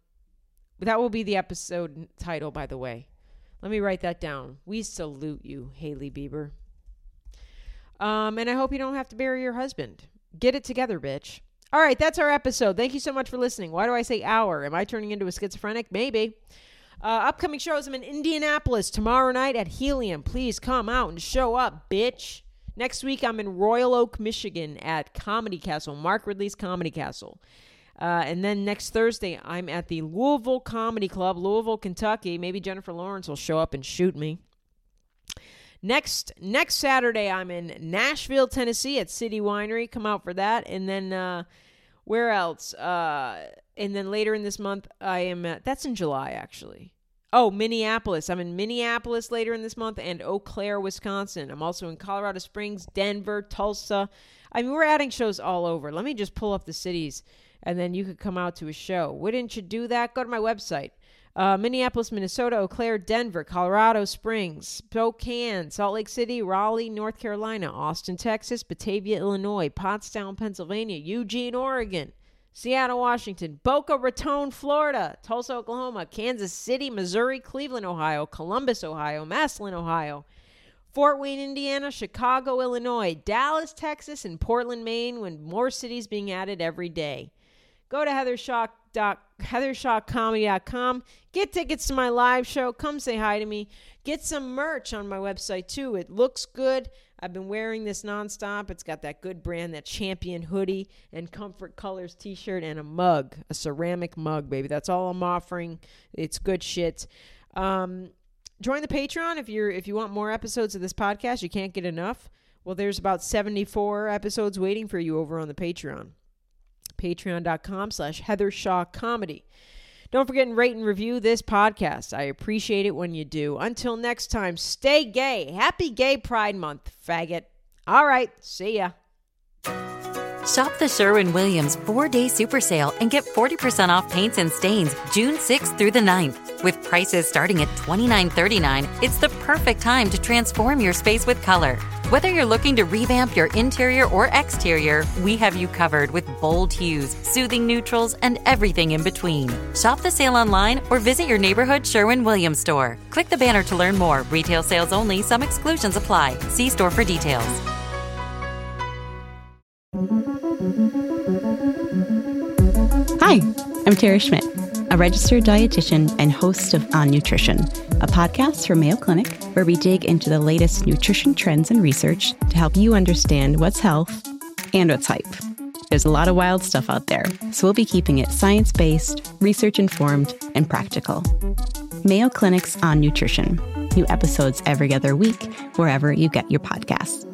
episode title, by the way. Let me write that down. We salute you, Hailey Bieber. And I hope you don't have to bury your husband. Get it together, bitch. All right, that's our episode. Thank you so much for listening. Why do I say hour? Am I turning into a schizophrenic? Maybe. Upcoming shows. I'm in Indianapolis tomorrow night at Helium. Please come out and show up, bitch. Next week, I'm in Royal Oak, Michigan at Comedy Castle, Mark Ridley's Comedy Castle. And then next Thursday, I'm at the Louisville Comedy Club, Louisville, Kentucky. Maybe Jennifer Lawrence will show up and shoot me. Next Saturday, I'm in Nashville, Tennessee at City Winery. Come out for that. And then where else? And then later in this month, I am at, that's in July, actually. Oh, Minneapolis. I'm in Minneapolis later in this month and Eau Claire, Wisconsin. I'm also in Colorado Springs, Denver, Tulsa. I mean, we're adding shows all over. Let me just pull up the cities and then you could come out to a show. Wouldn't you do that? Go to my website. Minneapolis, Minnesota, Eau Claire, Denver, Colorado Springs, Spokane, Salt Lake City, Raleigh, North Carolina, Austin, Texas, Batavia, Illinois, Pottstown, Pennsylvania, Eugene, Oregon, Seattle, Washington, Boca Raton, Florida, Tulsa, Oklahoma, Kansas City, Missouri, Cleveland, Ohio, Columbus, Ohio, Massillon, Ohio, Fort Wayne, Indiana, Chicago, Illinois, Dallas, Texas, and Portland, Maine, with more cities being added every day. Go to HeatherShawComedy.com. Get tickets to my live show. Come say hi to me. Get some merch on my website, too. It looks good. I've been wearing this nonstop. It's got that good brand, that Champion hoodie and Comfort Colors t-shirt and a mug, a ceramic mug, baby. That's all I'm offering. It's good shit. Join the Patreon if you want more episodes of this podcast. You can't get enough. Well, there's about 74 episodes waiting for you over on the Patreon. Patreon.com/HeatherShawComedy. Don't forget to rate and review this podcast. I appreciate it when you do. Until next time, stay gay. Happy Gay Pride Month, faggot. All right, see ya. Shop the Sherwin-Williams 4-Day Super Sale and get 40% off paints and stains June 6th through the 9th. With prices starting at $29.39, it's the perfect time to transform your space with color. Whether you're looking to revamp your interior or exterior, we have you covered with bold hues, soothing neutrals, and everything in between. Shop the sale online or visit your neighborhood Sherwin-Williams store. Click the banner to learn more. Retail sales only. Some exclusions apply. See store for details. Hi, I'm Tara Schmidt, a registered dietitian and host of On Nutrition, a podcast from Mayo Clinic where we dig into the latest nutrition trends and research to help you understand what's health and what's hype. There's a lot of wild stuff out there, so we'll be keeping it science-based, research-informed, and practical. Mayo Clinic's On Nutrition. New episodes every other week, wherever you get your podcasts.